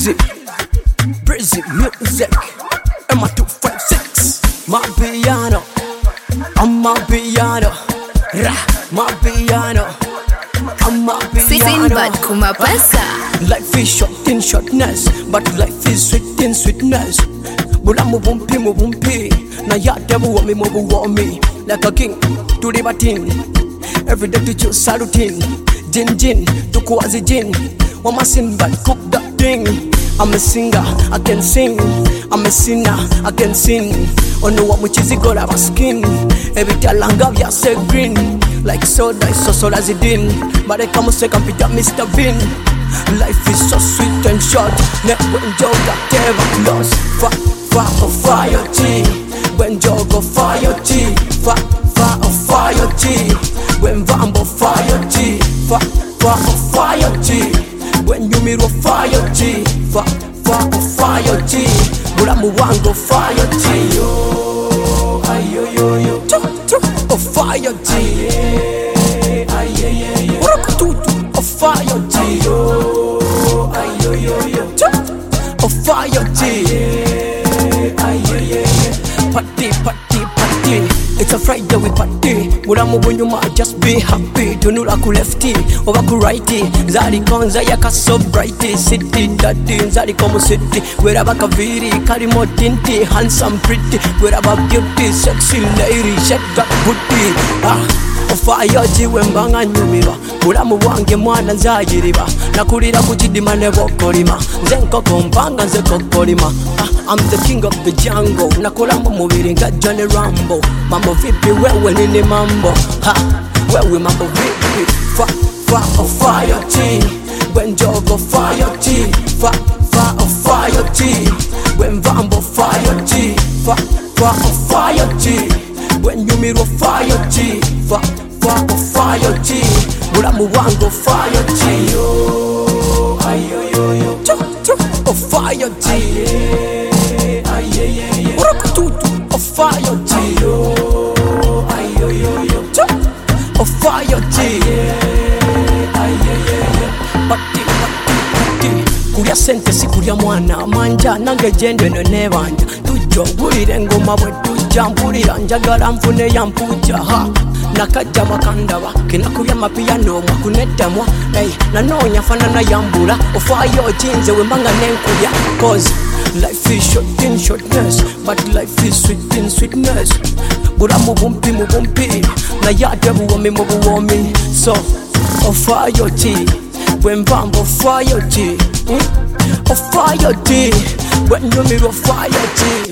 Breezy music. Emma 256. My piano. I'm my piano. Ra, my piano. I'm my piano. Sitting bad kuma pasa. Life is short in shortness, but life is sweet in sweetness. Bula mubumpi. Na ya debu wa me. Like a king to the batin. Every day to choose saluting. Jin, to kwazi jin. Wama sin but cook that thing. I'm a singer, I can sing. I'm a sinner, I can sing. Oh no, what much is it got our skin? Every talanga ya say green. Like soda is so as it in. But I come second Peter Mr. Vin. Life is so sweet and short. Never enjoy that ever lost. Fire tea. When jogo fire tea. Fire tea. When vambo fire tea. Fire tea. When you mirror fire tea. Fire tea. Buramu wango fire tea. Ayo. Oh fire tea. Urakututu. Oh fire tea. Ayo. Oh fire tea. Party. It's a Friday we party. Buramu when you might just be happy. Tunula ku lefty, over ku righty. Zari konza yaka so brighty. City daddy, zari komo city. Wherever kaviri, karimo tinti. Handsome pretty, wherever beauty. Sexy lady, shake that booty. Fire tea wembanga nyumira. Buramu wange mwana nzagiriba. Nakulira kukidima ne bokolima. Nze nkoko mpanga nze kokolima. I'm the king of the jungle. Nakola mubiri nga Johnny Rambo. Mambo vipi wewe nini mambo? Wewe mambo vipi? Fire tea. When jogo fire tea. Fire tea. When vambo fire tea. Fire tea. When you mirror fire tea. Fire tea. Buramu wango fire tea. Ayo. Oh fire tea. Urakututu. Oh fire tea. Ayo. Oh fire tea. Party. Kulya sente si kulya mwana manja. Nange jende no nebanja. Tujo gulire ngoma bwe tujja. Mpulira njagala nfune ya mpuja. Nakajja wakandaba kina kulya mapiano mwakunetamwa. Nanoonya fanana yambula. Ofayo jinze wembanga nenkulya. Cause life is short in shortness, but life is sweet in sweetness. Buramu mubumpi. Na ya debu wa me. So, fire tea. When vambo fire tea. Fire tea. When you mirror fire tea.